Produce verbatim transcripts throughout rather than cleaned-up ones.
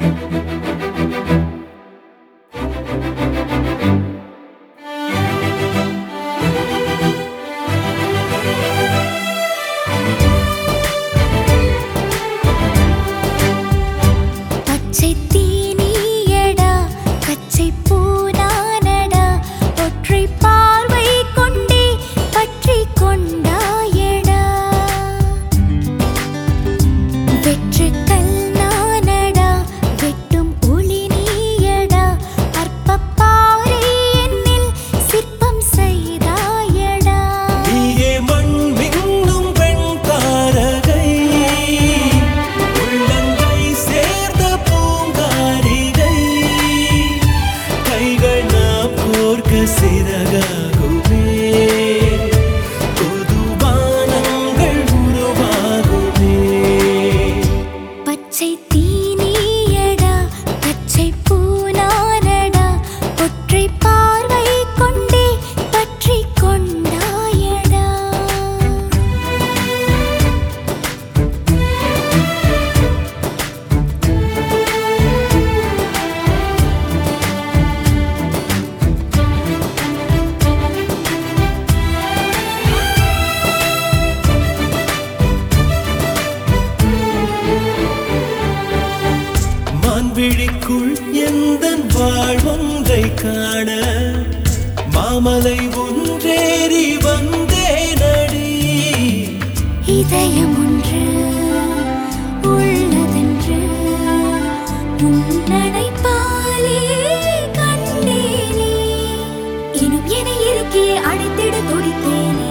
விழிக்குள் எந்தன் வாழ்வொன்றை காண மாமலை ஒன்றேறி வந்தேனடி. இதயம் ஒன்று உள்ளதென்று உன்னடைப்பாலே கண்டேனே. இன்னும் என இருக்கே அழைத்திட துடித்தேனே.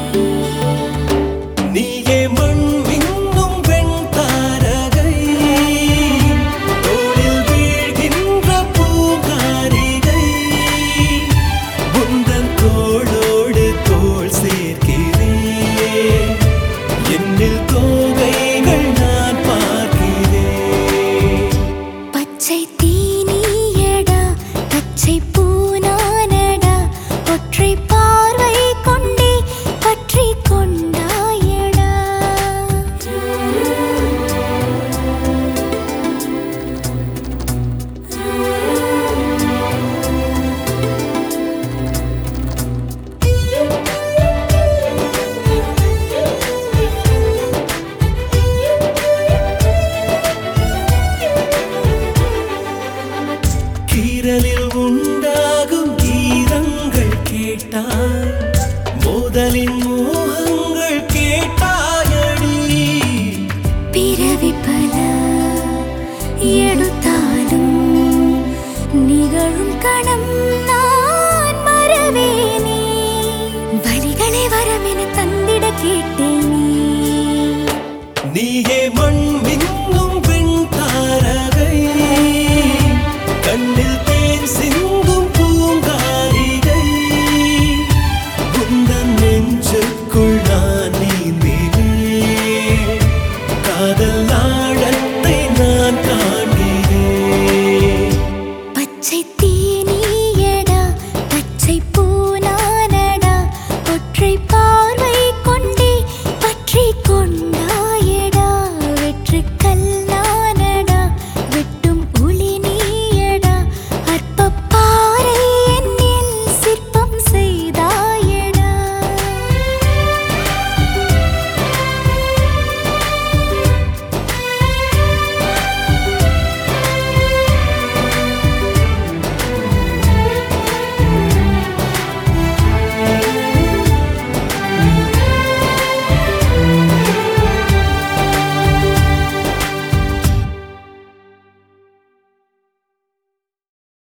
நீயே மண் மின்னும் வெண் தாரகை, தோளில் வீழ்கின்ற பூங்காரிகை. உந்தன் தோளோடு தோள் சேர்க்கிறேன், என்னில் தோகைகள் நான் பார்க்கிறேன். பச்சை தீனியடா பச்சை பூனானடா, ஒற்றை பார்வை கொண்டே பற்றி கொண்டாயடா. கீரலில் உண்டாகும் கீதங்கள் கேட்டாய், மோதலின் மோகங்கள் கேட்டாயடி. பிறவி பல எடுத்தாலும் நிகழும் கணம் நான் மறவேனே. வழிகளை வரமென தந்திட கேட்டேனே. நீயே மண்